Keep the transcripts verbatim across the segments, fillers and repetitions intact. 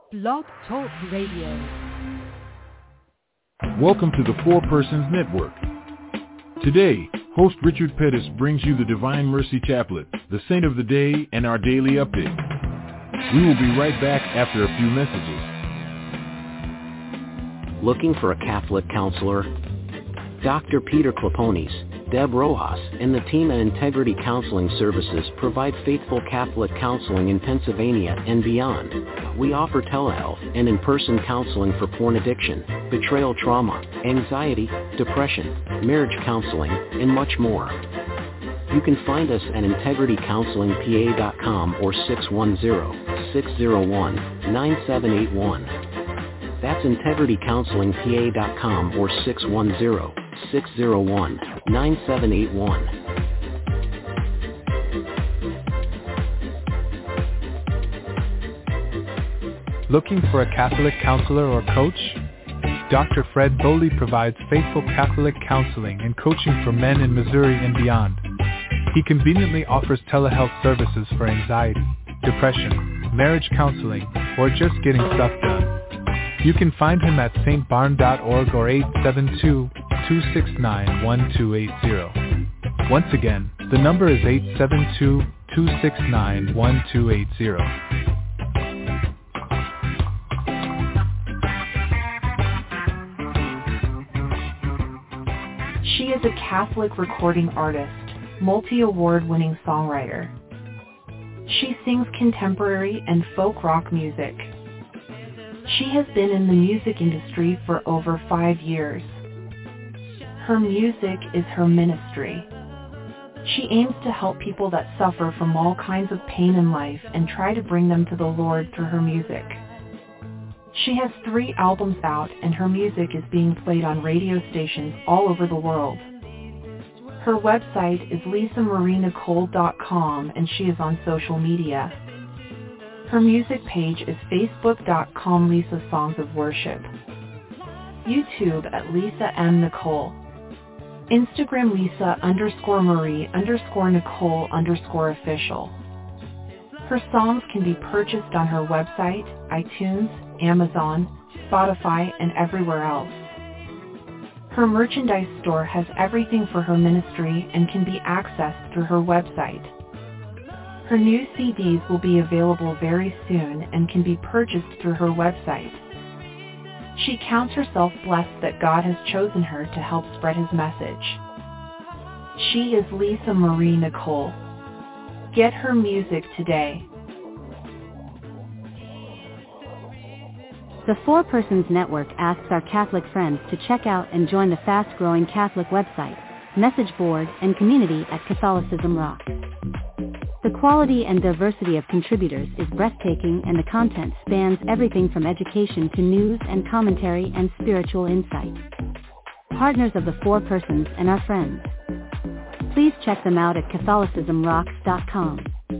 Blog Talk Radio. Welcome to the Four Persons Network. Today, host Richard Pettis brings you the Divine Mercy Chaplet, the Saint of the Day, and our daily update. We will be right back after a few messages. Looking for a Catholic counselor? Doctor Peter Clapones, Deb Rojas, and the team at Integrity Counseling Services provide faithful Catholic counseling in Pennsylvania and beyond. We offer telehealth and in-person counseling for porn addiction, betrayal trauma, anxiety, depression, marriage counseling, and much more. You can find us at integrity counseling p a dot com or six one zero, six zero one, nine seven eight one. That's integrity counseling p a dot com or six one zero, six zero one, nine seven eight one. Looking for a Catholic counselor or coach? Doctor Fred Bowley provides faithful Catholic counseling and coaching for men in Missouri and beyond. He conveniently offers telehealth services for anxiety, depression, marriage counseling, or just getting stuff done. You can find him at s t barn dot org or eight seven two, two six nine, one two eight zero. Once again, the number is eight seven two, two six nine, one two eight zero. She is a Catholic recording artist, multi-award-winning songwriter. She sings contemporary and folk rock music. She has been in the music industry for over five years. Her music is her ministry. She aims to help people that suffer from all kinds of pain in life and try to bring them to the Lord through her music. She has three albums out, and her music is being played on radio stations all over the world. Her website is lisa marie nicole dot com, and she is on social media. Her music page is facebook dot com Lisa Songs of Worship, YouTube at Lisa M. Nicole, Instagram Lisa underscore Marie underscore Nicole underscore official. Her songs can be purchased on her website, iTunes, Amazon, Spotify, and everywhere else. Her merchandise store has everything for her ministry and can be accessed through her website. Her new C Ds will be available very soon and can be purchased through her website. She counts herself blessed that God has chosen her to help spread his message. She is Lisa Marie Nicole. Get her music today. The Four Persons Network asks our Catholic friends to check out and join the fast-growing Catholic website, message board, and community at Catholicism Rocks. The quality and diversity of contributors is breathtaking, and the content spans everything from education to news and commentary and spiritual insight. Partners of the Four Persons and our friends. Please check them out at catholicism rocks dot com.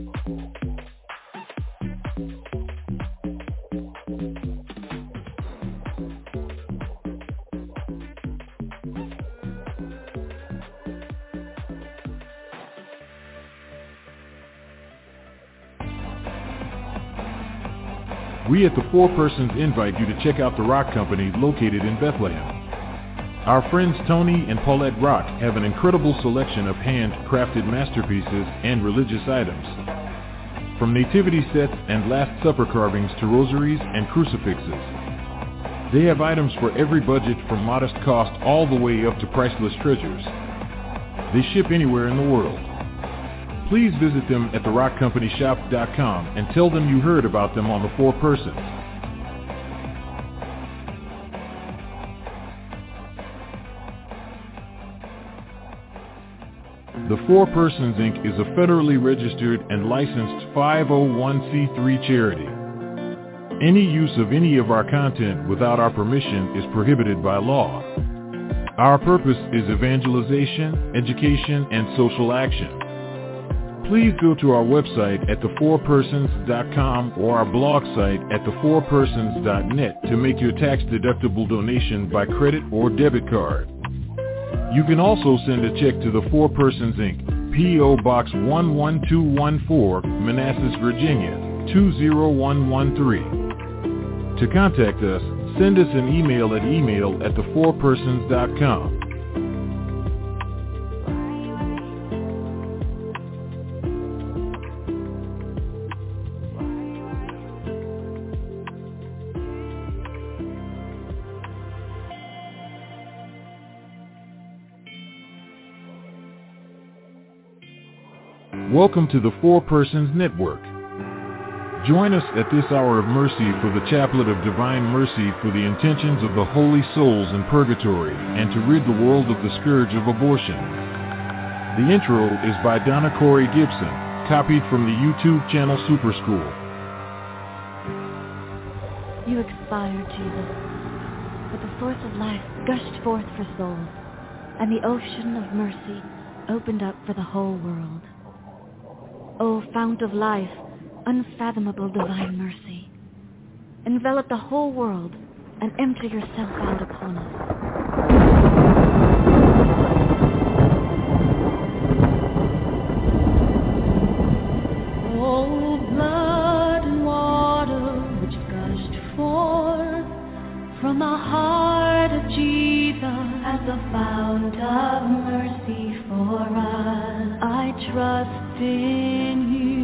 We at the Four Persons invite you to check out the Rock Company located in Bethlehem. Our friends Tony and Paulette Rock have an incredible selection of hand-crafted masterpieces and religious items. From nativity sets and Last Supper carvings to rosaries and crucifixes. They have items for every budget, from modest cost all the way up to priceless treasures. They ship anywhere in the world. Please visit them at the rock company shop dot com and tell them you heard about them on the Four Persons. The Four Persons Incorporated is a federally registered and licensed five oh one c three charity. Any use of any of our content without our permission is prohibited by law. Our purpose is evangelization, education, and social action. Please go to our website at the four persons dot com or our blog site at the four persons dot net to make your tax-deductible donation by credit or debit card. You can also send a check to the Four Persons Incorporated, P O Box one one two one four, Manassas, Virginia, two zero one one three. To contact us, send us an email at email at the four persons dot com. Welcome to the Four Persons Network. Join us at this hour of mercy for the Chaplet of Divine Mercy for the intentions of the holy souls in purgatory and to rid the world of the scourge of abortion. The intro is by Donna Corey Gibson, copied from the YouTube channel Super School. You expired, Jesus, but the source of life gushed forth for souls, and the ocean of mercy opened up for the whole world. O fount of life, unfathomable divine mercy, envelop the whole world and empty yourself out upon us. O blood and water which gushed forth from the heart of Jesus as the fount of mercy for us, I trust in you.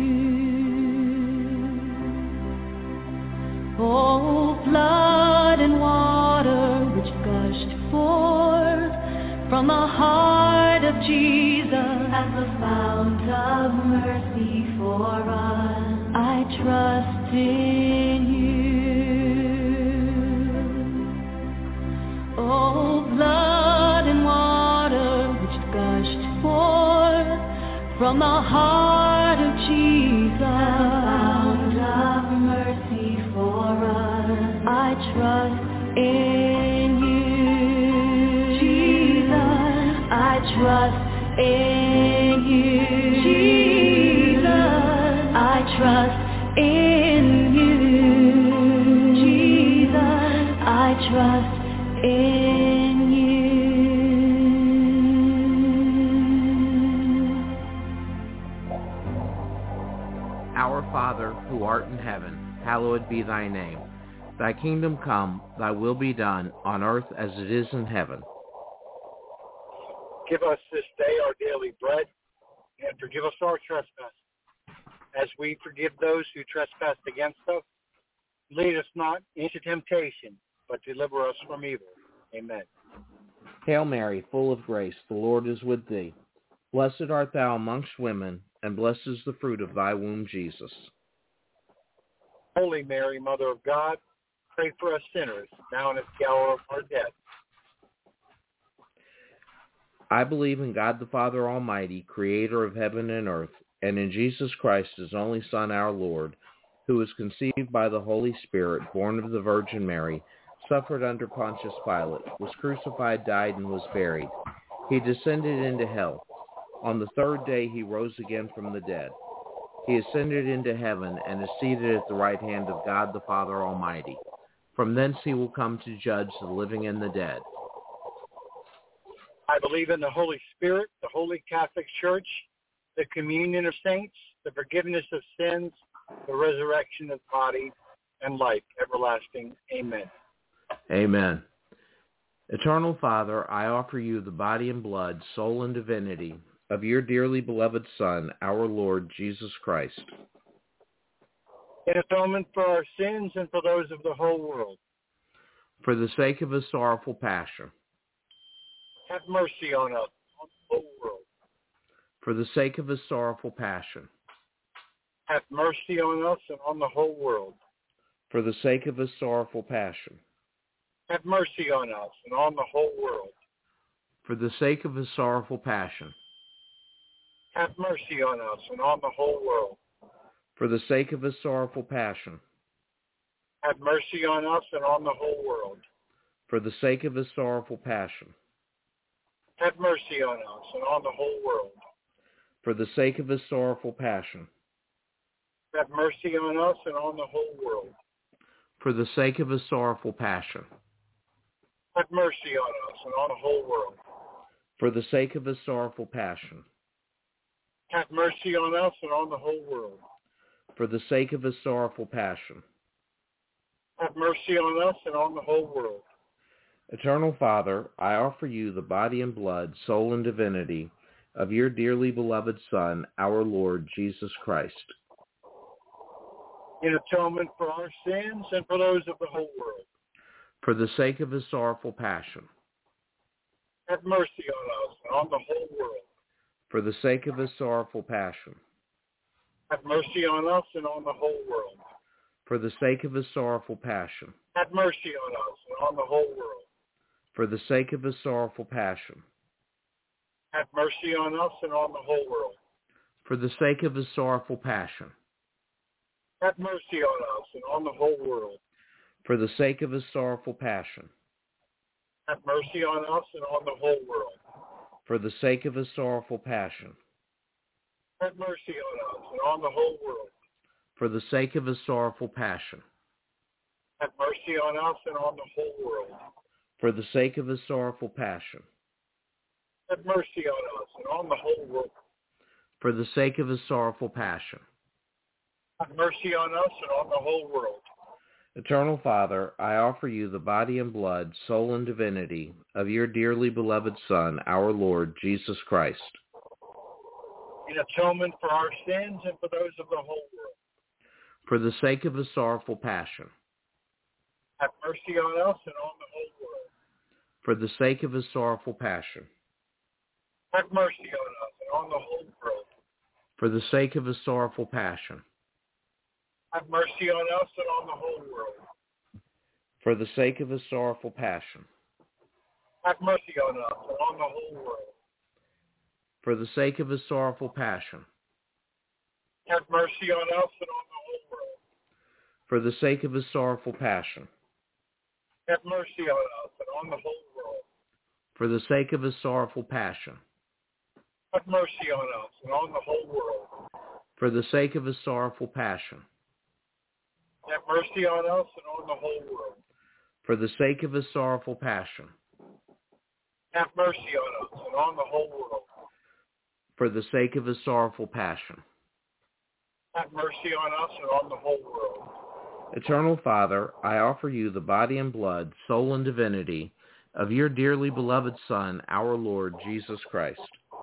Oh, blood and water which gushed forth from the heart of Jesus as the fount of mercy for us, I trust in you. Oh, blood and water which gushed forth from the heart of Jesus, fount of mercy for us, I trust in you. Jesus, I trust in you. Jesus, I trust in you. Jesus, I trust in you. Our Father, who art in heaven, hallowed be thy name. Thy kingdom come, thy will be done, on earth as it is in heaven. Give us this day our daily bread, and forgive us our trespasses, as we forgive those who trespass against us. Lead us not into temptation, but deliver us from evil. Amen. Hail Mary, full of grace, the Lord is with thee. Blessed art thou amongst women, and blessed is the fruit of thy womb, Jesus. Holy Mary, Mother of God, pray for us sinners, now and at the hour of our death. I believe in God the Father Almighty, creator of heaven and earth, and in Jesus Christ, his only Son, our Lord, who was conceived by the Holy Spirit, born of the Virgin Mary, suffered under Pontius Pilate, was crucified, died, and was buried. He descended into hell. On the third day he rose again from the dead. He ascended into heaven and is seated at the right hand of God the Father Almighty. From thence he will come to judge the living and the dead. I believe in the Holy Spirit, the Holy Catholic Church, the communion of saints, the forgiveness of sins, the resurrection of body, and life everlasting. Amen. Amen. Eternal Father, I offer you the body and blood, soul and divinity of your dearly beloved Son, our Lord Jesus Christ, in atonement for our sins and for those of the whole world. For the sake of his sorrowful passion. Have mercy on us, on the whole world. For the sake of his sorrowful passion. Have mercy on us and on the whole world. For the sake of his sorrowful passion. Have mercy on us and on the whole world. For the sake of his sorrowful passion. Have mercy on us and on the whole world. For the sake of his sorrowful passion. Have mercy on us and on the whole world. For the sake of his sorrowful passion. Have mercy on us and on the whole world. For the sake of his sorrowful passion. Have mercy on us and on the whole world. For the sake of his sorrowful passion. Have mercy on us and on the whole world. For the sake of his sorrowful passion. Have mercy on us and on the whole world. For the sake of his sorrowful passion. Have mercy on us and on the whole world. Eternal Father, I offer you the body and blood, soul and divinity of your dearly beloved Son, our Lord Jesus Christ, in atonement for our sins and for those of the whole world. For the sake of his sorrowful passion. Have mercy on us and on the whole world. For the sake of his sorrowful passion. Have mercy on us and on the whole world. For the sake of his sorrowful passion. Have mercy on us and on the whole world. For the sake of his sorrowful passion. Have mercy on us and on the whole world. For the sake of his sorrowful passion. Have mercy on us and on the whole world. For the sake of his sorrowful passion. Have mercy on us and on the whole world. For the sake of his sorrowful passion. Have mercy on us and on the whole world. For the sake of his sorrowful passion. Have mercy on us and on the whole world. For the sake of his sorrowful passion. Have mercy on us and on the whole world. For the sake of his sorrowful passion. Have mercy on us and on the whole world. Eternal Father, I offer you the body and blood, soul and divinity of your dearly beloved Son, our Lord Jesus Christ, in atonement for our sins and for those of the whole world. For the sake of his sorrowful passion. Have mercy on us and on the whole world. For the sake of his sorrowful passion. Have mercy on us and on the whole world. For the sake of his sorrowful passion. Have mercy on us and on the whole world. For the sake of his sorrowful passion. Have mercy on us and on the whole world. For the sake of his sorrowful passion. Have mercy on us and on the whole world. For the sake of his sorrowful passion. Have mercy on us and on the whole world. For the sake of his sorrowful passion. Have mercy on us and on the whole world. For the sake of his sorrowful passion. Have mercy on us and on the whole world. For the sake of his sorrowful passion. Have mercy on us and on the whole world. For the sake of his sorrowful passion. Have mercy on us and on the whole world. Eternal Father, I offer you the body and blood, soul and divinity of your dearly beloved Son, our Lord Jesus Christ,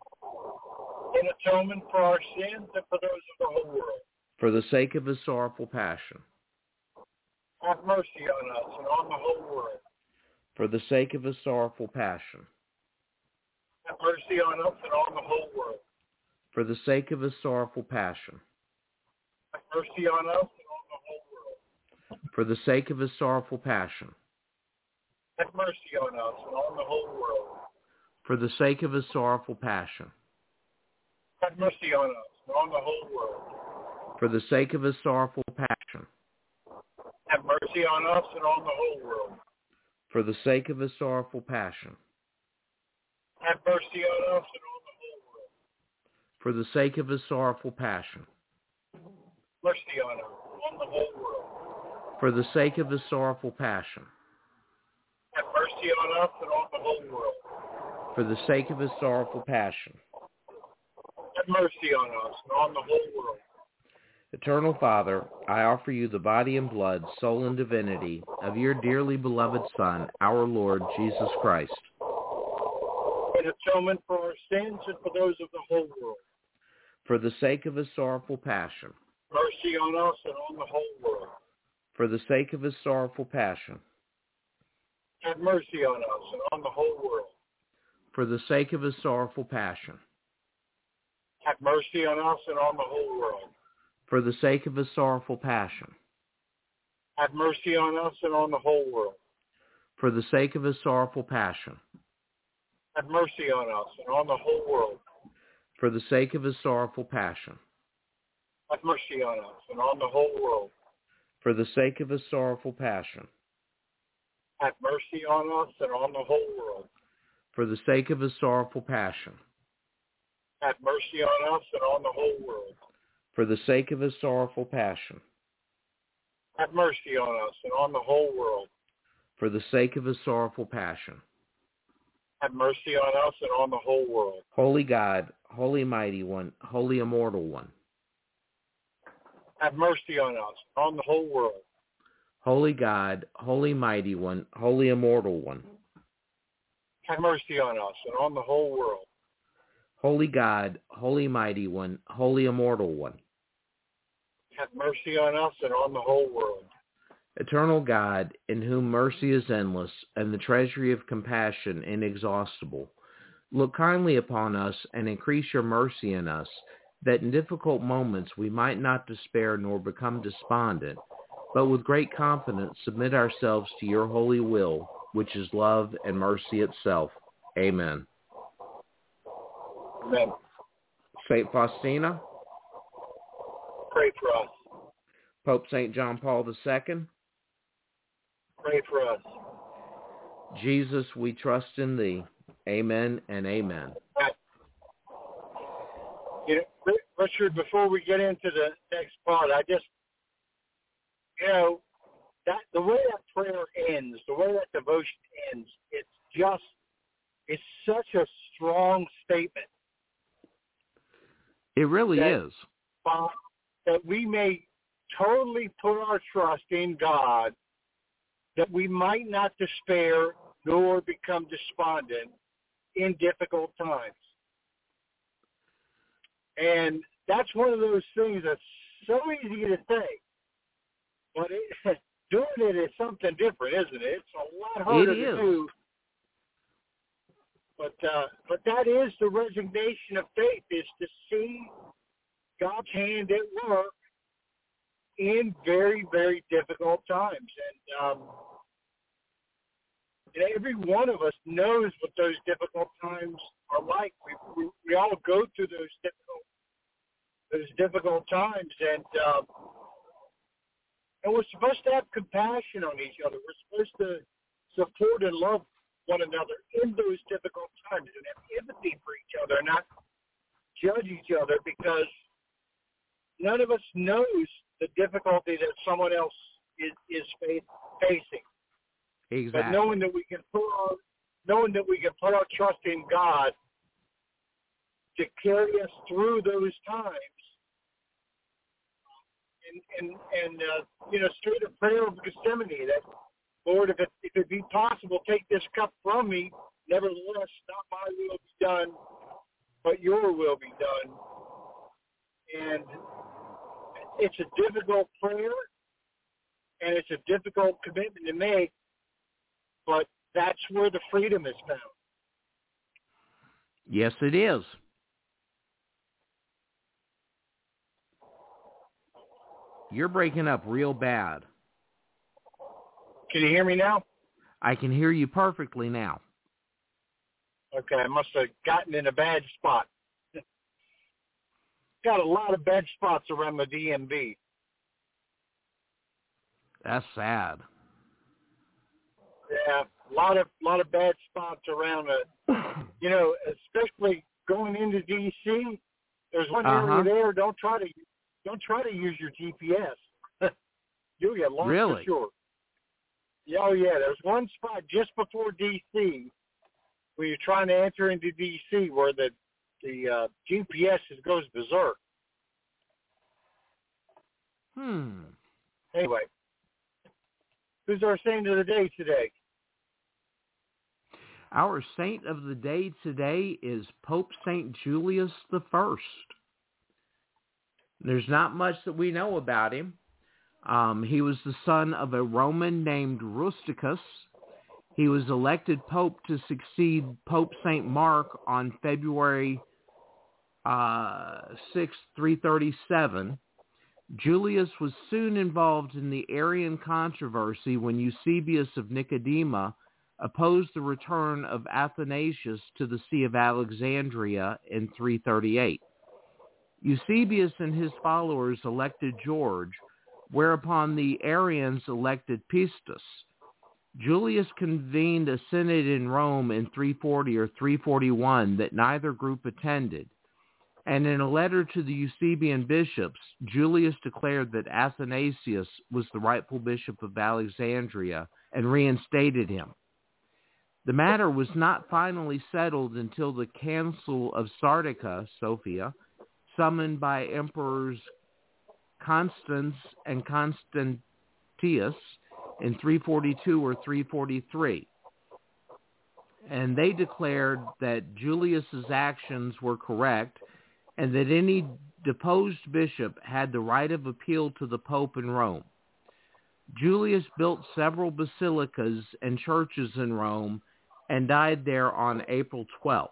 in atonement for our sins and for those of the whole world. For the sake of his sorrowful passion. Have mercy on us and on the whole world. For the sake of his sorrowful passion. Have mercy on us and on the whole world. For the sake of his sorrowful passion. Have mercy on us and on the whole world. For the sake of his sorrowful passion. Have mercy on us and on the whole world. For the sake of his sorrowful passion. Have mercy on us and on the whole world. For the sake of his sorrowful passion. Have mercy on us and on the whole world. For the sake of his sorrowful passion. Have mercy on us and on the whole world. For the sake of his sorrowful passion. Mercy on us and on the whole world. For the sake of his sorrowful passion. Have mercy on us and on the whole world. For the sake of his sorrowful passion. Have mercy on us and on the whole world. Eternal Father, I offer you the body and blood, soul and divinity of your dearly beloved Son, our Lord Jesus Christ, in atonement for our sins and for those of the whole world. For the sake of his sorrowful passion. Mercy on us and on the whole world. For the sake of his sorrowful passion. Have mercy on us and on the whole world. For the sake of his sorrowful passion. Have mercy on us and on the whole world. For the sake of his sorrowful passion. Have mercy on us and on the whole world. For the sake of his sorrowful passion. Have mercy on us and on the whole world. For the sake of his sorrowful passion. Have mercy on us and on the whole world. For the sake of his sorrowful passion. Have mercy on us and on the whole world. For the sake of his sorrowful passion. Have mercy on us and on the whole world. For the sake of his sorrowful passion. Have mercy on us and on the whole world. For the sake of his sorrowful passion. Have mercy on us and on the whole world. Holy God, Holy Mighty One, Holy Immortal One. Have mercy on us and on the whole world. Holy God, Holy Mighty One, Holy Immortal One, have mercy on us and on the whole world. Holy God, Holy Mighty One, Holy Immortal One, have mercy on us and on the whole world. Eternal God, in whom mercy is endless and the treasury of compassion inexhaustible, look kindly upon us and increase your mercy in us, that in difficult moments we might not despair nor become despondent, but with great confidence submit ourselves to your holy will, which is love and mercy itself. Amen. Amen. Saint Faustina, pray for us. Pope Saint John Paul the Second, pray for us. Jesus, we trust in thee. Amen and amen. You know, Richard, before we get into the next part, I just, you know, that the way that prayer ends, the way that devotion ends, it's just, it's such a strong statement. It really that, is. Uh, that we may totally put our trust in God, that we might not despair nor become despondent in difficult times. And that's one of those things that's so easy to say, but it, doing it is something different, isn't it? It's a lot harder It to is. do. But uh, but that is the resignation of faith, is to see God's hand at work in very, very difficult times. And um, and every one of us knows what those difficult times are like. We we, we all go through those difficult those difficult times, and um, and we're supposed to have compassion on each other. We're supposed to support and love one another in those difficult times, and have empathy for each other, and not judge each other, because none of us knows the difficulty that someone else is is facing. Exactly. But knowing that we can put our knowing that we can put our trust in God to carry us through those times, and and and uh, you know, say the prayer of Gethsemane, that Lord, if it if it be possible, take this cup from me. Nevertheless, not my will be done, but your will be done. And it's a difficult prayer, and it's a difficult commitment to make, but that's where the freedom is found. Yes, it is. You're breaking up real bad. Can you hear me now? I can hear you perfectly now. Okay, I must have gotten in a bad spot. Got a lot of bad spots around the D M V. That's sad. Yeah, a lot of lot of bad spots around it. You know, especially going into D C. There's one Uh-huh. area there. Don't try to don't try to use your G P S. You'll get lost Really? for sure. Yeah, oh yeah. There's one spot just before D C where you're trying to enter into D C where the the uh, G P S just goes berserk. Hmm. Anyway, who's our saint of the day today? Our saint of the day today is Pope Saint Julius the First. There's not much that we know about him. Um, he was the son of a Roman named Rusticus. He was elected pope to succeed Pope Saint Mark on February uh, sixth, three thirty-seven. Julius was soon involved in the Arian controversy when Eusebius of Nicodema opposed the return of Athanasius to the See of Alexandria in three thirty-eight. Eusebius and his followers elected George, whereupon the Arians elected Pistus. Julius convened a synod in Rome in three forty or three forty-one that neither group attended, and in a letter to the Eusebian bishops, Julius declared that Athanasius was the rightful bishop of Alexandria and reinstated him. The matter was not finally settled until the Council of Sardica, Sophia, summoned by Emperors Constans and Constantius in three forty-two or three forty-three. And they declared that Julius's actions were correct and that any deposed bishop had the right of appeal to the Pope in Rome. Julius built several basilicas and churches in Rome and died there on April twelfth.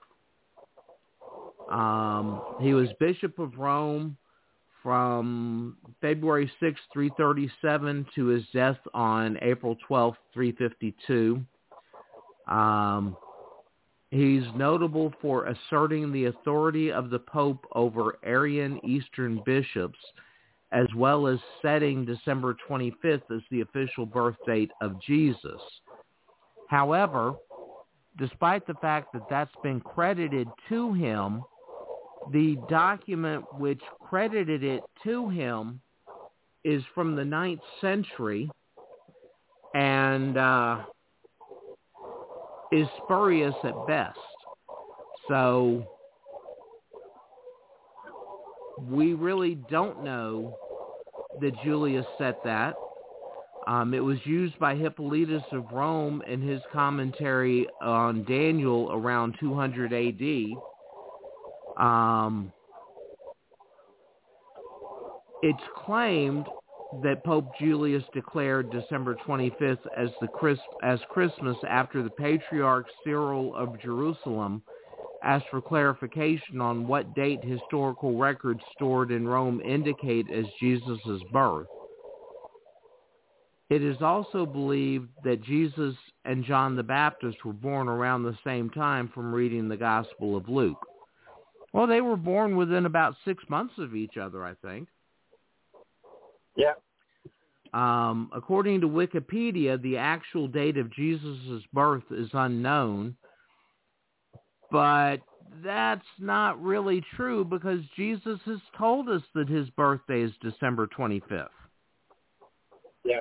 Um, he was Bishop of Rome from February sixth, three thirty-seven to his death on April twelfth, three fifty-two. Um, he's notable for asserting the authority of the Pope over Arian Eastern bishops, as well as setting December twenty-fifth as the official birth date of Jesus. However, despite the fact that that's been credited to him, the document which credited it to him is from the ninth century and uh, is spurious at best. So we really don't know that Julius set that. Um, it was used by Hippolytus of Rome in his commentary on Daniel around two hundred A D. Um, it's claimed that Pope Julius declared December twenty-fifth as the Christ, as Christmas after the Patriarch Cyril of Jerusalem asked for clarification on what date historical records stored in Rome indicate as Jesus' birth. It is also believed that Jesus and John the Baptist were born around the same time from reading the Gospel of Luke. Well, they were born within about six months of each other, I think. Yeah. Um, according to Wikipedia, the actual date of Jesus' birth is unknown, but that's not really true because Jesus has told us that his birthday is December twenty-fifth. Yeah.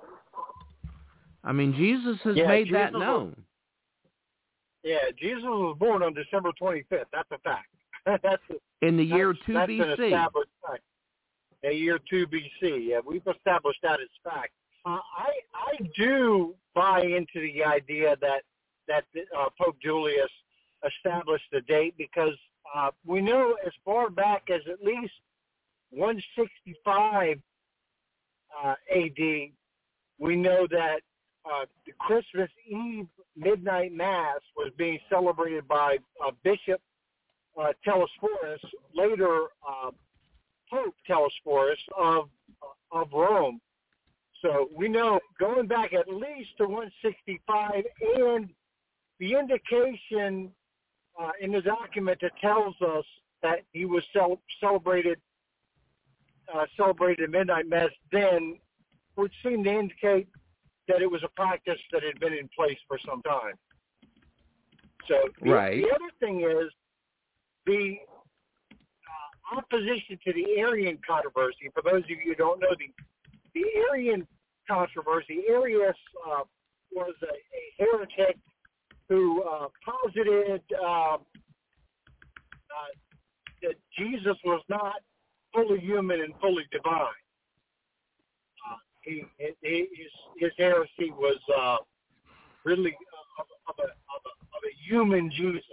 I mean, Jesus has yeah, made Jesus that was, known. Yeah, Jesus was born on December twenty-fifth. That's a fact. that's a, in the year that's, two that's B an C. established fact. A year two B C. Yeah, we've established that as fact. Uh, I I do buy into the idea that that uh, Pope Julius established the date because uh, we know as far back as at least one sixty-five uh, A D, we know that uh, the Christmas Eve midnight mass was being celebrated by uh, Bishop uh, Telesphorus, later uh, Pope Telesphorus of of Rome. So we know going back at least to one sixty-five, and the indication uh, in the document that tells us that he was cel- celebrated uh, celebrated midnight mass then would seem to indicate that it was a practice that had been in place for some time. So the, right. the other thing is the uh, opposition to the Arian controversy. For those of you who don't know, the the Arian controversy, Arius uh, was a, a heretic who uh, posited uh, uh, that Jesus was not fully human and fully divine. Uh, he, he, his, his heresy was uh, really of, of, a, of, a, of a human Jesus.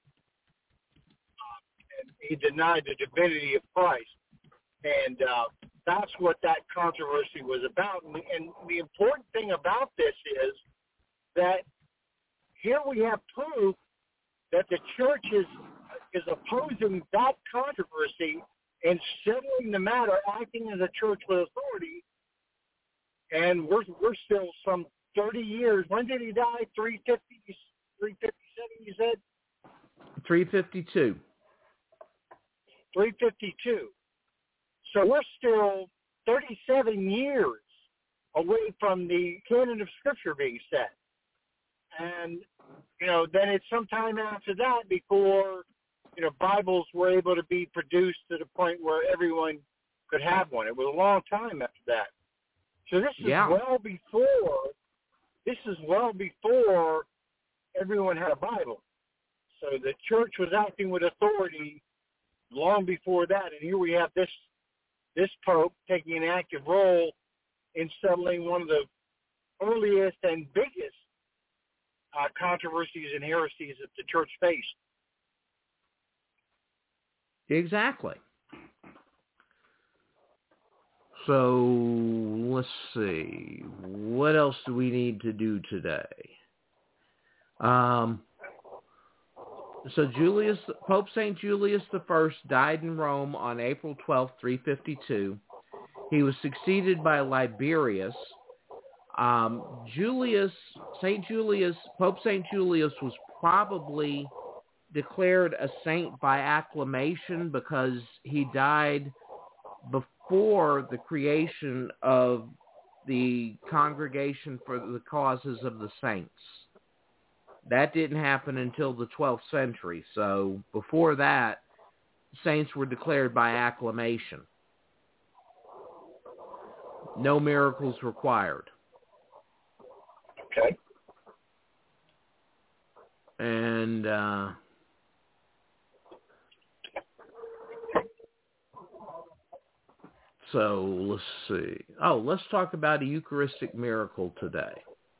Uh, and he denied the divinity of Christ. And uh, that's what that controversy was about. And, and the important thing about this is that here we have proof that the church is is opposing that controversy and settling the matter, acting as a church with authority. And we're we're still some thirty years. When did he die? three fifty, three fifty-seven, you said? three fifty-two. three fifty-two. So we're still thirty-seven years away from the canon of Scripture being set. And, you know, then it's sometime after that before, you know, Bibles were able to be produced to the point where everyone could have one. It was a long time after that. So this is yeah. well before, this is well before everyone had a Bible. So the church was acting with authority long before that. And here we have this this Pope taking an active role in settling one of the earliest and biggest uh, controversies and heresies that the church faced. Exactly. So let's see. What else do we need to do today? Um, so Julius, Pope Saint Julius the First died in Rome on April twelfth, three fifty-two. He was succeeded by Liberius. Um, Julius, Saint Julius, Pope Saint Julius was probably declared a saint by acclamation because he died before the creation of the Congregation for the Causes of the Saints. That didn't happen until the twelfth century. So before that, saints were declared by acclamation. No miracles required. Okay. And uh, so let's see. Oh, let's talk about a Eucharistic miracle today.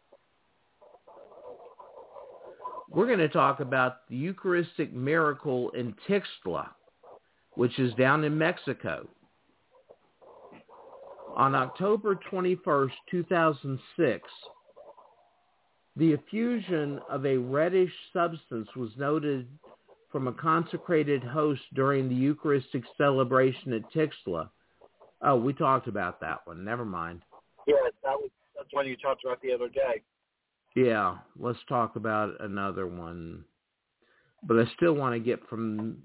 We're going to talk about the Eucharistic miracle in Tixtla, which is down in Mexico. On October twenty-first, two thousand six, the effusion of a reddish substance was noted from a consecrated host during the Eucharistic celebration at Tixtla. Oh, we talked about that one. Never mind. Yeah, that was, that's one you talked about the other day. Yeah, let's talk about another one. But I still want to get from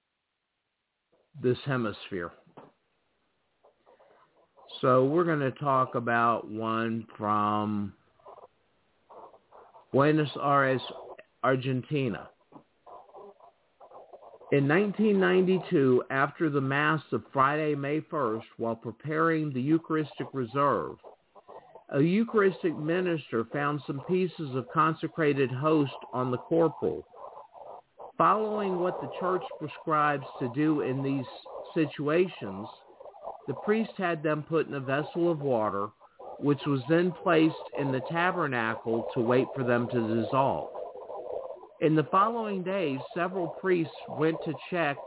this hemisphere. So we're going to talk about one from Buenos Aires, Argentina. In nineteen ninety-two, after the Mass of Friday, May first, while preparing the Eucharistic Reserve, a Eucharistic minister found some pieces of consecrated host on the corporal. Following what the church prescribes to do in these situations, the priest had them put in a vessel of water, which was then placed in the tabernacle to wait for them to dissolve. In the following days, several priests went to check,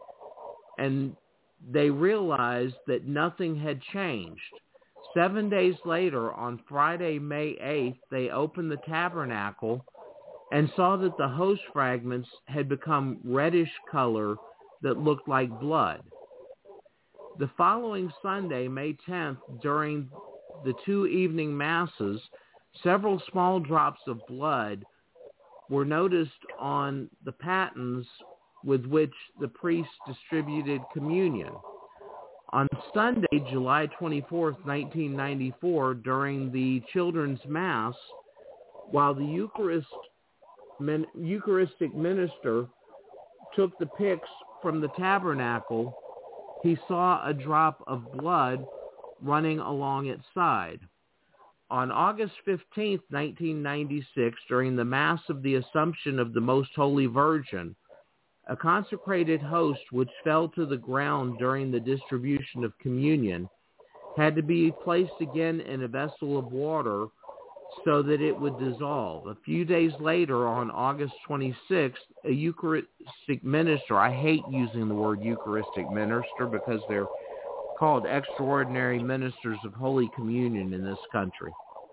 and they realized that nothing had changed. Seven days later, on Friday, May eighth, they opened the tabernacle and saw that the host fragments had become reddish color that looked like blood. The following Sunday, May tenth, during the two evening masses, several small drops of blood were noticed on the patens with which the priest distributed communion. On Sunday, July twenty-fourth, nineteen ninety-four, during the children's mass, while the Eucharist, min, Eucharistic minister took the pyx from the tabernacle, he saw a drop of blood running along its side. On August fifteenth, nineteen ninety-six, during the Mass of the Assumption of the Most Holy Virgin, a consecrated host which fell to the ground during the distribution of communion had to be placed again in a vessel of water so that it would dissolve. A few days later, on August twenty-sixth, a Eucharistic minister, I hate using the word Eucharistic minister because they're called extraordinary ministers of Holy Communion in this country,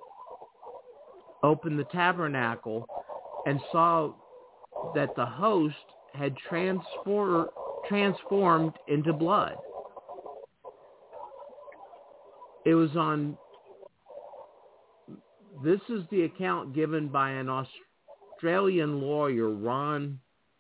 opened the tabernacle and saw that the host had transfor- transformed into blood. It was on, this is the account given by an Australian lawyer, Ron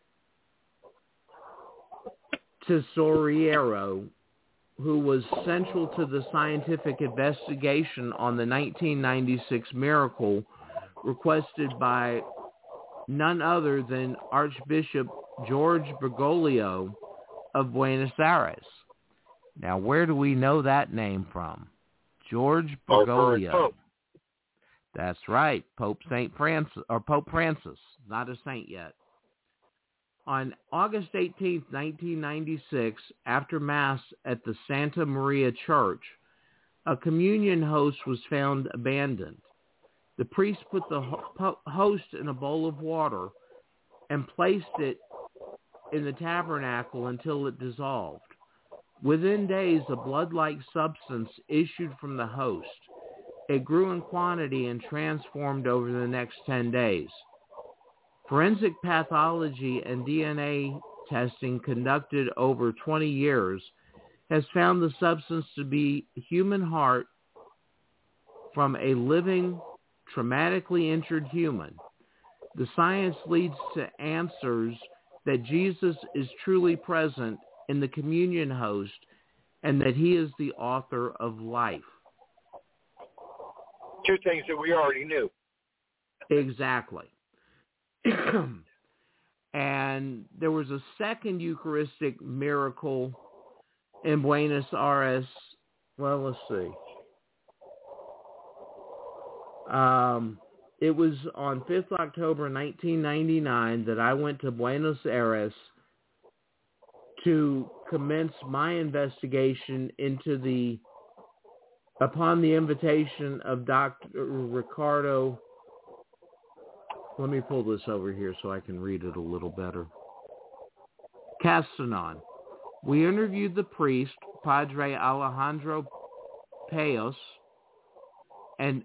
Tesoriero, who was central to the scientific investigation on the nineteen ninety-six miracle requested by none other than Archbishop George Bergoglio of Buenos Aires. Now, where do we know that name from? George Bergoglio. That's right, Pope Saint Francis, or Pope Francis, not a saint yet. On August eighteenth, nineteen ninety-six, after Mass at the Santa Maria Church, a communion host was found abandoned. The priest put the ho- host in a bowl of water and placed it in the tabernacle until it dissolved. Within days, a blood-like substance issued from the host. It grew in quantity and transformed over the next ten days. Forensic pathology and D N A testing conducted over twenty years has found the substance to be human heart from a living, traumatically injured human. The science leads to answers that Jesus is truly present in the communion host and that he is the author of life. Two things that we already knew. Exactly. And there was a second Eucharistic miracle in Buenos Aires. Well, let's see. Um, it was on fifth of October nineteen ninety-nine that I went to Buenos Aires to commence my investigation into the, upon the invitation of Doctor Ricardo. Let me pull this over here so I can read it a little better. Castanon. We interviewed the priest, Padre Alejandro Payos, and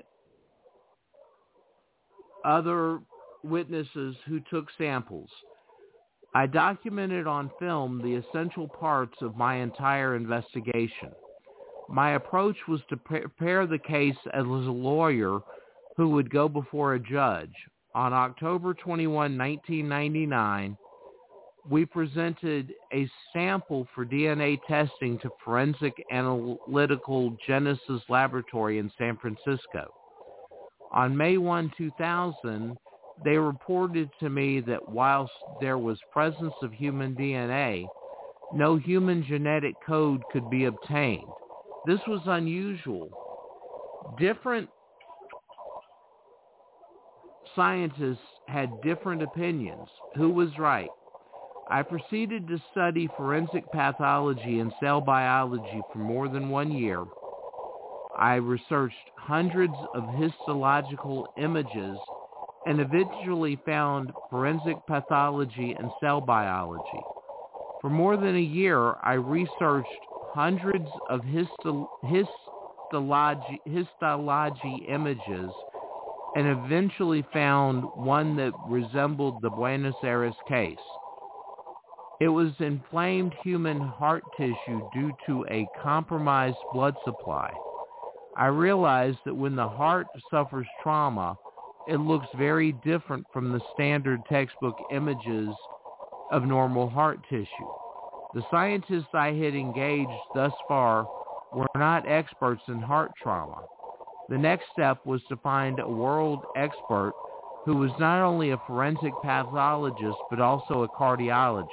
other witnesses who took samples. I documented on film the essential parts of my entire investigation. My approach was to prepare the case as a lawyer who would go before a judge. On October twenty-first, nineteen ninety-nine, we presented a sample for D N A testing to Forensic Analytical Genesis Laboratory in San Francisco. On May first, two thousand, they reported to me that whilst there was presence of human D N A, no human genetic code could be obtained. This was unusual. Different scientists had different opinions. Who was right? I proceeded to study forensic pathology and cell biology for more than one year. I researched hundreds of histological images and eventually found forensic pathology and cell biology. For more than a year, I researched hundreds of histo- histology, histology images and eventually found one that resembled the Buenos Aires case. It was inflamed human heart tissue due to a compromised blood supply. I realized that when the heart suffers trauma, it looks very different from the standard textbook images of normal heart tissue. The scientists I had engaged thus far were not experts in heart trauma. The next step was to find a world expert who was not only a forensic pathologist but also a cardiologist.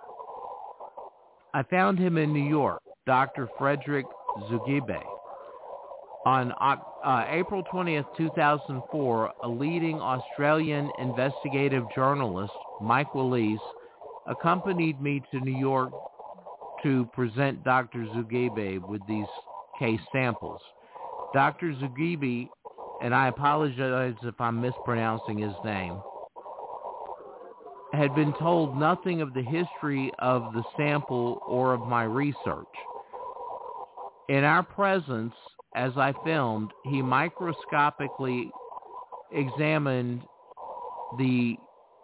I found him in New York, Doctor Frederick Zugibe. On uh, April twentieth, two thousand four, a leading Australian investigative journalist, Mike Willis, accompanied me to New York to present Doctor Zugibe with these case samples. Doctor Zugibe, and I apologize if I'm mispronouncing his name, had been told nothing of the history of the sample or of my research. In our presence, as I filmed, he microscopically examined the...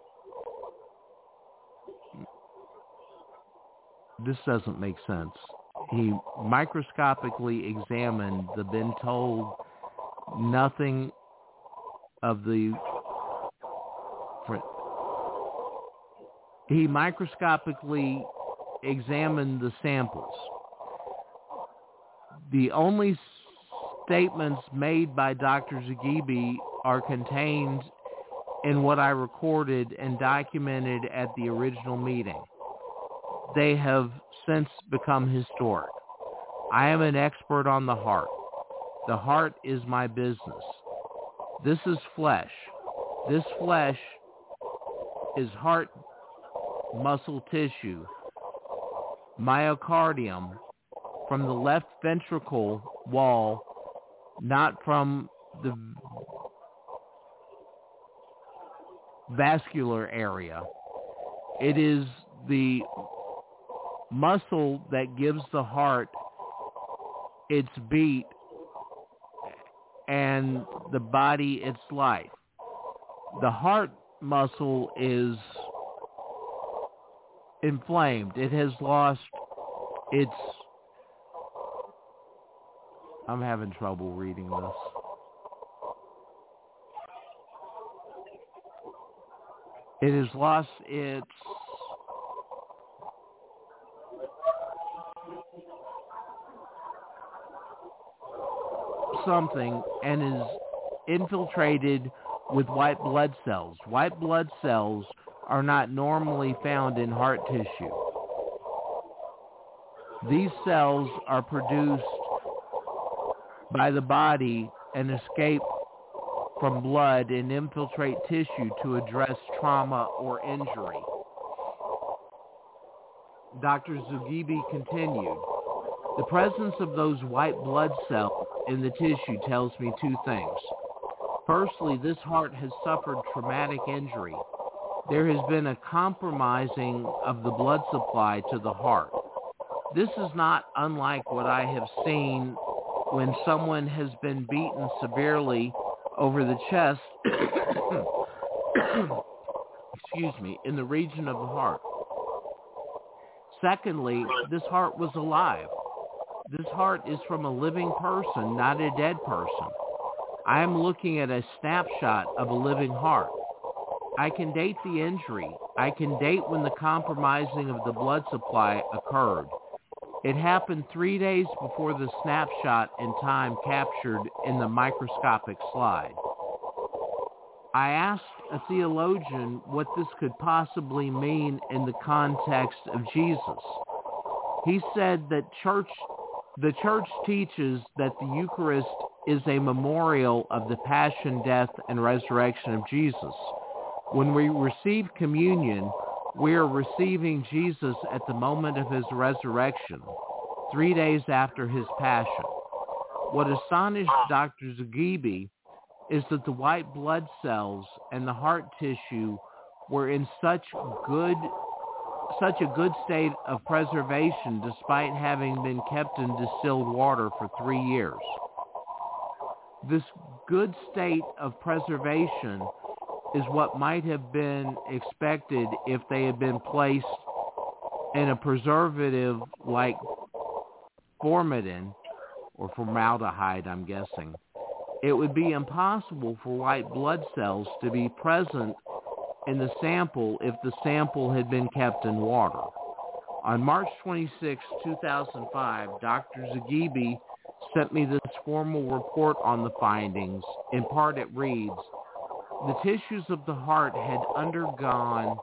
This doesn't make sense. He microscopically examined the been told nothing of the... He microscopically examined the samples. The only statements made by Doctor Zugibe are contained in what I recorded and documented at the original meeting. They have since become historic. I am an expert on the heart. The heart is my business. This is flesh. This flesh is heart muscle tissue, myocardium, from the left ventricle wall, not from the vascular area. It is the muscle that gives the heart its beat and the body its life. The heart muscle is inflamed. It has lost its... I'm having trouble reading this. It has lost its something and is infiltrated with white blood cells. White blood cells are not normally found in heart tissue. These cells are produced by the body and escape from blood and infiltrate tissue to address trauma or injury. Doctor Zugibe continued, the presence of those white blood cells in the tissue tells me two things. Firstly, this heart has suffered traumatic injury. There has been a compromising of the blood supply to the heart. This is not unlike what I have seen when someone has been beaten severely over the chest, excuse me, in the region of the heart. Secondly, this heart was alive. This heart is from a living person, not a dead person. I am looking at a snapshot of a living heart. I can date the injury. I can date when the compromising of the blood supply occurred. It happened three days before the snapshot in time captured in the microscopic slide. I asked a theologian what this could possibly mean in the context of Jesus. He said that church, the church teaches that the Eucharist is a memorial of the passion, death, and resurrection of Jesus. When we receive communion, we are receiving Jesus at the moment of his resurrection, three days after his passion. What astonished Doctor Zugibe is that the white blood cells and the heart tissue were in such good, such a good state of preservation despite having been kept in distilled water for three years. This good state of preservation is what might have been expected if they had been placed in a preservative like formalin or formaldehyde, I'm guessing. It would be impossible for white blood cells to be present in the sample if the sample had been kept in water. On March twenty-sixth, two thousand five, Doctor Zugibe sent me this formal report on the findings. In part it reads, the tissues of the heart had undergone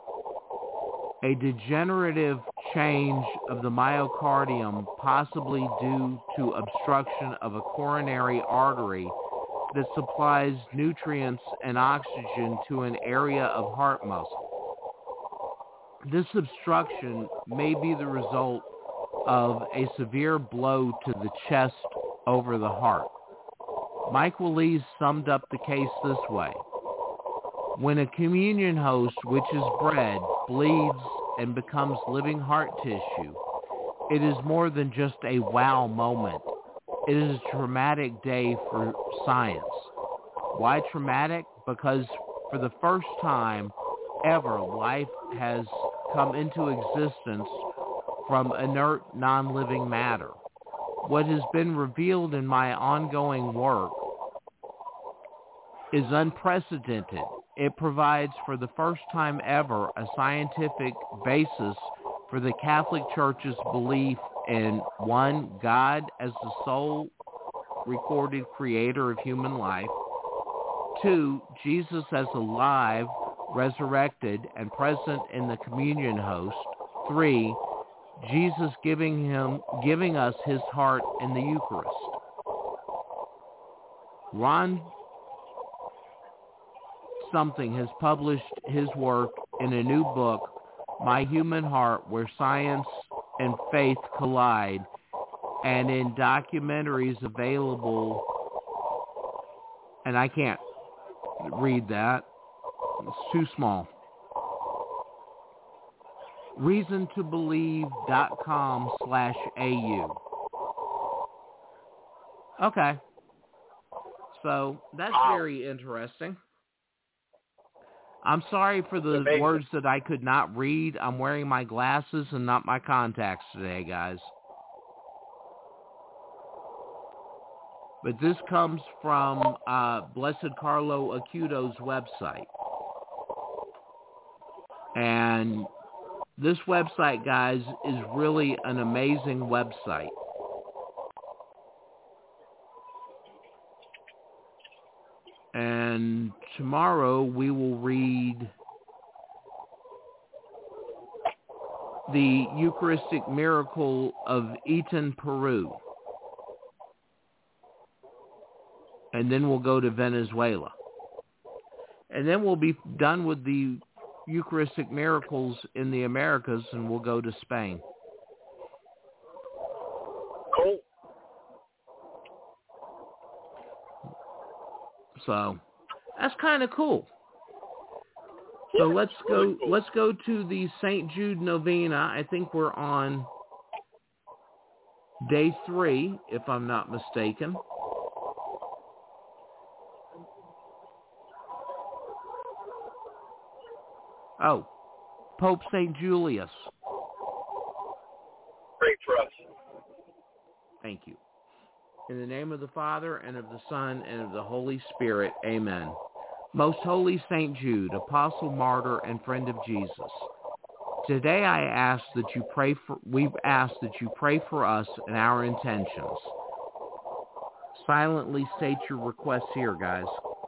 a degenerative change of the myocardium, possibly due to obstruction of a coronary artery that supplies nutrients and oxygen to an area of heart muscle. This obstruction may be the result of a severe blow to the chest over the heart. Mike Willis summed up the case this way. When a communion host, which is bread, bleeds and becomes living heart tissue, it is more than just a wow moment. It is a traumatic day for science. Why traumatic? Because for the first time ever, life has come into existence from inert, non-living matter. What has been revealed in my ongoing work is unprecedented. It provides for the first time ever a scientific basis for the Catholic Church's belief in, one, God as the sole recorded creator of human life, two, Jesus as alive, resurrected, and present in the communion host, three, Jesus giving him, giving us his heart in the Eucharist. Ron Something has published his work in a new book, My Human Heart, Where Science and Faith Collide, and in documentaries available, and I can't read that, It's too small. reason to believe dot com slash A U. Okay. So that's wow. very interesting. I'm sorry for the Amazing. words that I could not read. I'm wearing my glasses and not my contacts today, guys. But this comes from uh, Blessed Carlo Acuto's website. And this website, guys, is really an amazing website. And tomorrow we will read the Eucharistic miracle of Eton, Peru. And then we'll go to Venezuela. And then we'll be done with the Eucharistic miracles in the Americas, and we'll go to Spain. Cool. So that's kind of cool. So let's go. Let's go to the Saint Jude Novena. I think we're on day three, if I'm not mistaken. Oh, Pope Saint Julius. Pray for us. Thank you. In the name of the Father, and of the Son, and of the Holy Spirit, amen. Most Holy Saint Jude, apostle, martyr, and friend of Jesus, today I ask that you pray for, we've asked that you pray for us and our intentions. Silently state your requests here, guys.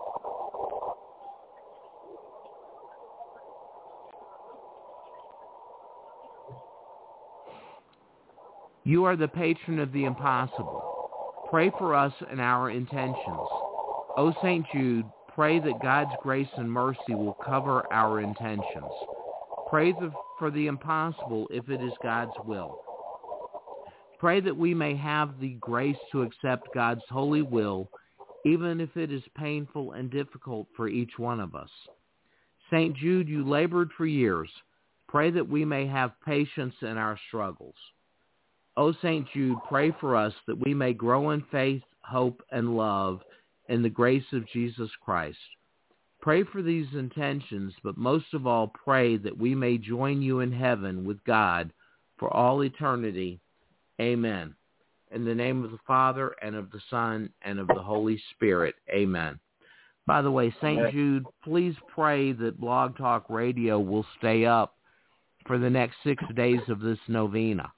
You are the patron of the impossible. Pray for us and our intentions. O Saint Jude, pray that God's grace and mercy will cover our intentions. Pray the, for the impossible if it is God's will. Pray that we may have the grace to accept God's holy will, even if it is painful and difficult for each one of us. Saint Jude, you labored for years. Pray that we may have patience in our struggles. O Saint Jude, pray for us that we may grow in faith, hope, and love in the grace of Jesus Christ. Pray for these intentions, but most of all, pray that we may join you in heaven with God for all eternity. Amen. In the name of the Father, and of the Son, and of the Holy Spirit. Amen. By the way, Saint Jude, please pray that Blog Talk Radio will stay up for the next six days of this novena.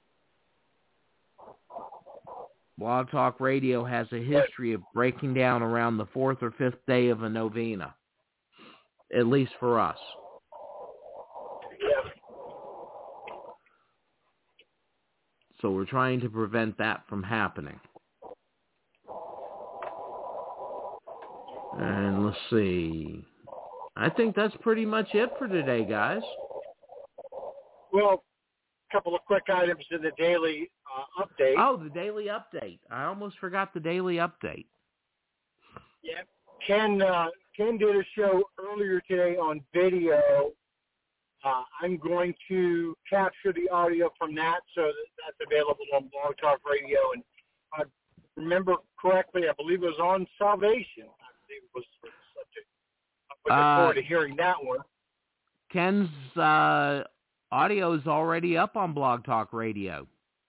Blog Talk Radio has a history of breaking down around the fourth or fifth day of a novena, at least for us. Yeah. So we're trying to prevent that from happening. And let's see. I think that's pretty much it for today, guys. Well, a couple of quick items in the daily uh, update. Oh, the daily update. I almost forgot the daily update. Yeah. Ken, uh, Ken did a show earlier today on video. Uh, I'm going to capture the audio from that so that that's available on Blog Talk Radio. And if I remember correctly, I believe it was on salvation. I believe it was the subject. I'm looking Uh, forward to hearing that one. Ken's uh, audio is already up on Blog Talk Radio.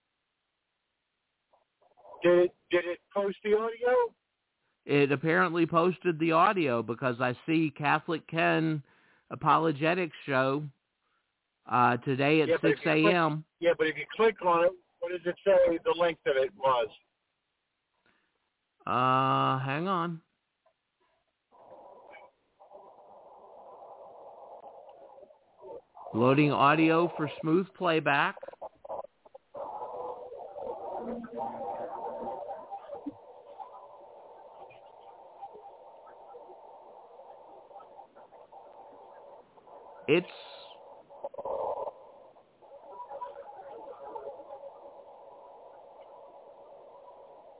Did it, did it post the audio? It apparently posted the audio because I see Catholic Ken Apologetics show uh, today at Yeah, but six if you a.m. click- Yeah, but if you click on it, what does it say the length of it was? Uh, hang on. Loading audio for smooth playback. It's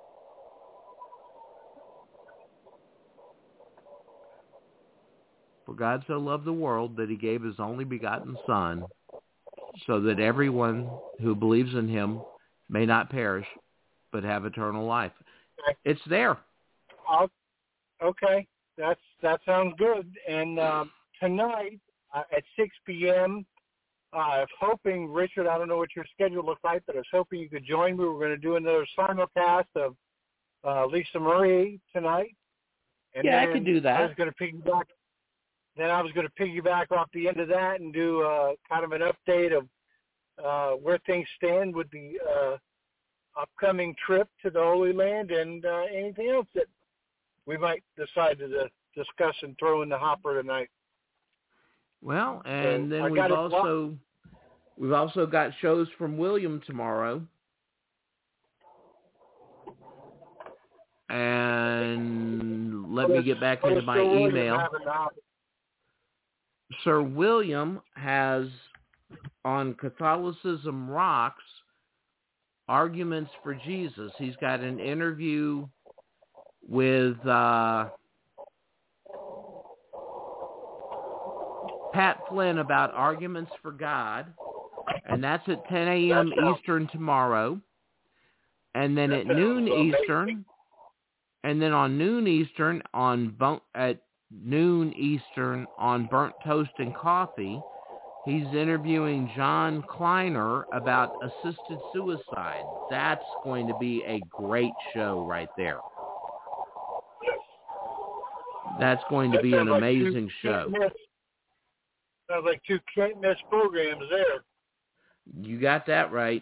for God so loved the world that he gave his only begotten Son, so that everyone who believes in him may not perish, but have eternal life. It's there. I'll, okay, that's that sounds good. And um, tonight uh, at six p.m., uh, I was hoping, Richard, I don't know what your schedule looks like, but I was hoping you could join me. We're going to do another simulcast of uh, Lisa Marie tonight. And yeah, then I could do that. I was going to piggyback. Then I was going to piggyback off the end of that and do uh, kind of an update of uh, where things stand with the uh, upcoming trip to the Holy Land and uh, anything else that we might decide to uh, discuss and throw in the hopper tonight. Well, and so then we've also we've also got shows from William tomorrow. And let me get back into my email. Sir William has, on Catholicism Rocks, Arguments for Jesus. He's got an interview with uh, Pat Flynn about Arguments for God, and that's at ten a.m. Eastern tomorrow. And then at noon Eastern, and then on noon Eastern, on at noon Eastern on Burnt Toast and Coffee, he's interviewing John Kleiner about assisted suicide. That's going to be a great show right there. That's going to be an amazing show. Sounds like two can't miss programs there. You got that right.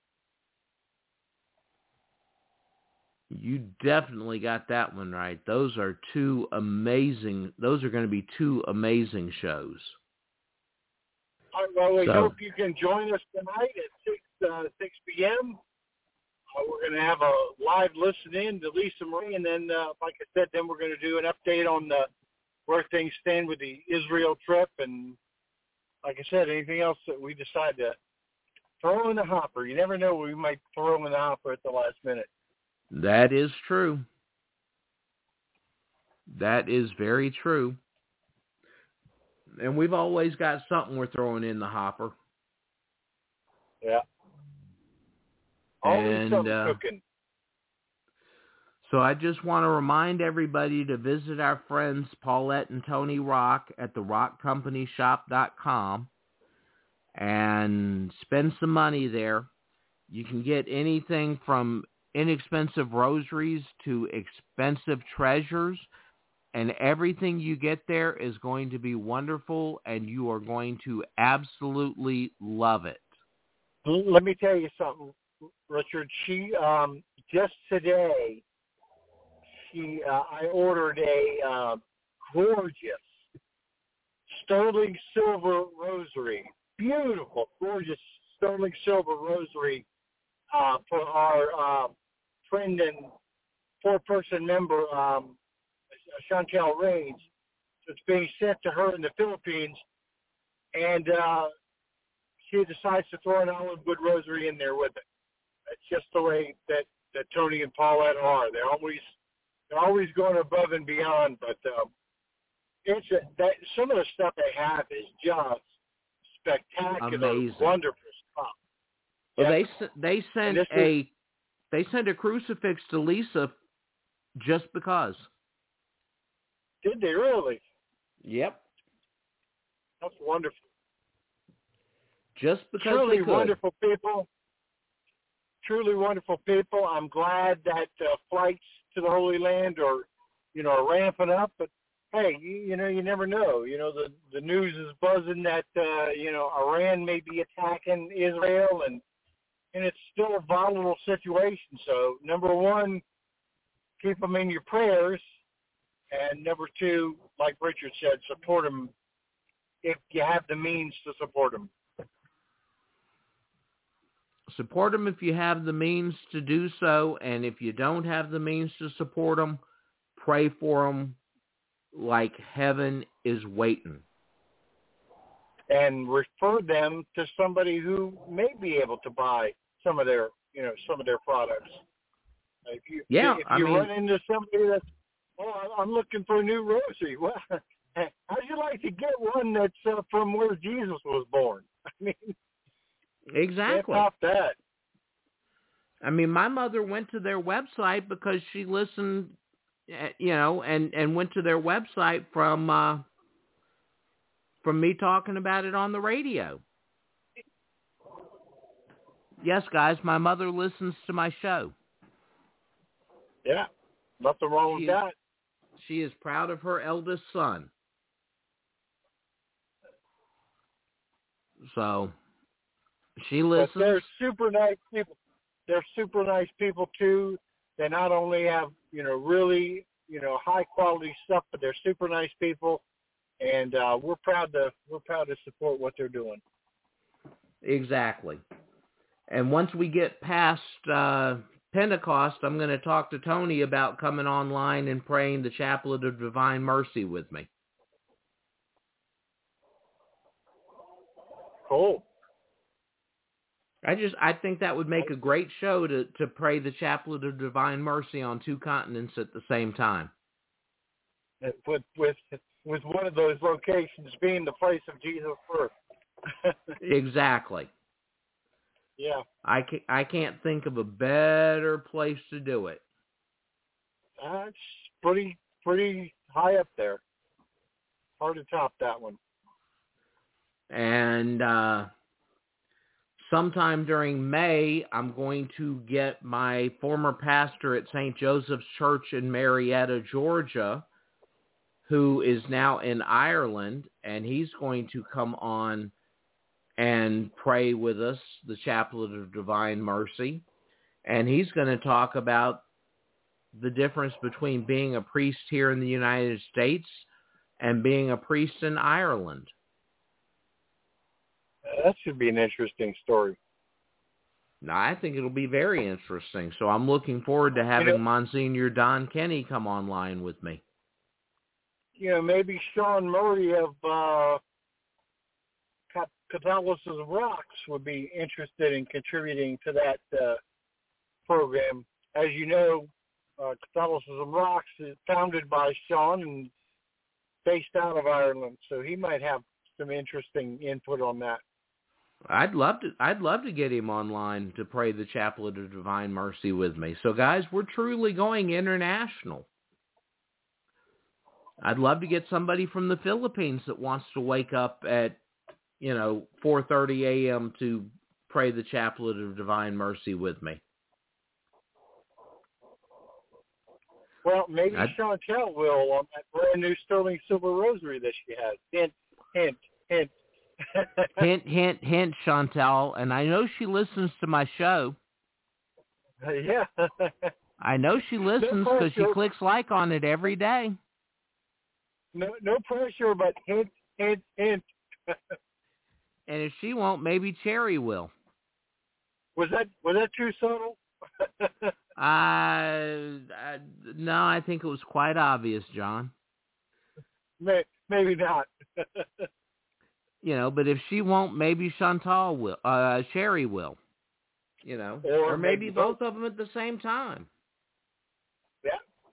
You definitely got that one right. Those are two amazing, those are going to be two amazing shows. All right, well, we so, hope you can join us tonight at six, uh, six p.m. Uh, we're going to have a live listen-in to Lisa Marie, and then, uh, like I said, then we're going to do an update on the where things stand with the Israel trip, and like I said, anything else that we decide to throw in the hopper. You never know what we might throw in the hopper at the last minute. That is true. That is very true. And we've always got something we're throwing in the hopper. Yeah. Always and, something uh, cooking. So I just want to remind everybody to visit our friends Paulette and Tony Rock at the rock company shop dot com and spend some money there. You can get anything from inexpensive rosaries to expensive treasures, and everything you get there is going to be wonderful, and you are going to absolutely love it. Let me tell you something, Richard. She um, just today, she uh, I ordered a uh, gorgeous sterling silver rosary, beautiful, gorgeous sterling silver rosary uh, for our uh, friend and four-person member, um, Chantel Raines. So it's being sent to her in the Philippines, and uh, she decides to throw an olive wood rosary in there with it. It's just the way that, that Tony and Paulette are. They're always they're always going above and beyond. But um, it's a, that some of the stuff they have is just spectacular, amazing, wonderful stuff. Well, yeah. they they sent a is, they sent a crucifix to Lisa just because. Did they really? Yep. That's wonderful. Just because Truly they could. wonderful people. Truly wonderful people. I'm glad that uh, flights to the Holy Land are, you know, are ramping up. But hey, you, you know, you never know. You know, the the news is buzzing that uh, you know Iran may be attacking Israel, and and it's still a volatile situation. So number one, keep them in your prayers, and number two, like Richard said, support them if you have the means to support them. Support them if you have the means to do so, and if you don't have the means to support them, pray for them like heaven is waiting. And refer them to somebody who may be able to buy some of their, you know, some of their products. If you, yeah, if I you mean, run into somebody that's, oh, I'm looking for a new rosary. Well, how'd you like to get one that's uh, from where Jesus was born? I mean, exactly. Can't top that. I mean, my mother went to their website because she listened, you know, and, and went to their website from uh, from me talking about it on the radio. Yes, guys, my mother listens to my show. Yeah, nothing wrong she with is, that. She is proud of her eldest son. So she listens. But they're super nice people. They're super nice people too. They not only have, you know, really, you know, high quality stuff, but they're super nice people, and uh, we're proud to we're proud to support what they're doing. Exactly. And once we get past uh, Pentecost, I'm going to talk to Tony about coming online and praying the Chaplet of Divine Mercy with me. Cool. I just I think that would make a great show to, to pray the Chaplet of Divine Mercy on two continents at the same time. With with with one of those locations being the place of Jesus' birth. Exactly. Yeah. I can't, I can't think of a better place to do it. Uh, it's pretty pretty high up there. Hard to top that one. And uh, sometime during May, I'm going to get my former pastor at Saint Joseph's Church in Marietta, Georgia, who is now in Ireland, and he's going to come on and pray with us, the Chaplet of Divine Mercy. And he's going to talk about the difference between being a priest here in the United States and being a priest in Ireland. That should be an interesting story. Now, I think it'll be very interesting. So I'm looking forward to having you know, Monsignor Don Kenny come online with me. You know, maybe Sean Murray of uh, Catholicism Rocks would be interested in contributing to that uh, program. As you know, uh, Catholicism Rocks is founded by Sean and based out of Ireland, so he might have some interesting input on that. I'd love to. I'd love to get him online to pray the Chaplet of Divine Mercy with me. So, guys, we're truly going international. I'd love to get somebody from the Philippines that wants to wake up at, you know, four thirty a.m. to pray the Chaplet of Divine Mercy with me. Well, maybe I'd... Chantel will on that brand new sterling silver rosary that she has. Hint, hint, hint. hint, hint, hint, Chantel. And I know she listens to my show. Uh, yeah. I know she listens because no she clicks like on it every day. No, no pressure, but hint, hint, hint. And if she won't, maybe Cherry will. Was that was that too subtle? uh, I, no, I think it was quite obvious, John. May, maybe not. You know, but if she won't, maybe Chantal will. Uh, Cherry will. You know, or, or maybe, maybe both of them at the same time. Yeah.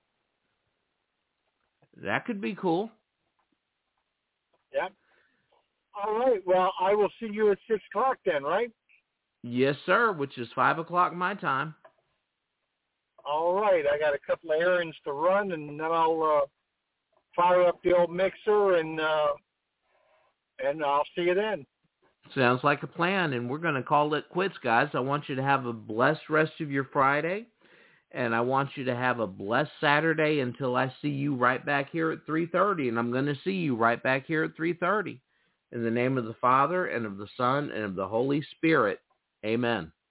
That could be cool. Yeah. All right. Well, I will see you at six o'clock then, right? Yes, sir. Which is five o'clock my time. All right. I got a couple of errands to run, and then I'll uh, fire up the old mixer, and uh, and I'll see you then. Sounds like a plan, and we're going to call it quits, guys. I want you to have a blessed rest of your Friday, and I want you to have a blessed Saturday until I see you right back here at three thirty, and I'm going to see you right back here at three thirty. In the name of the Father, and of the Son, and of the Holy Spirit, amen.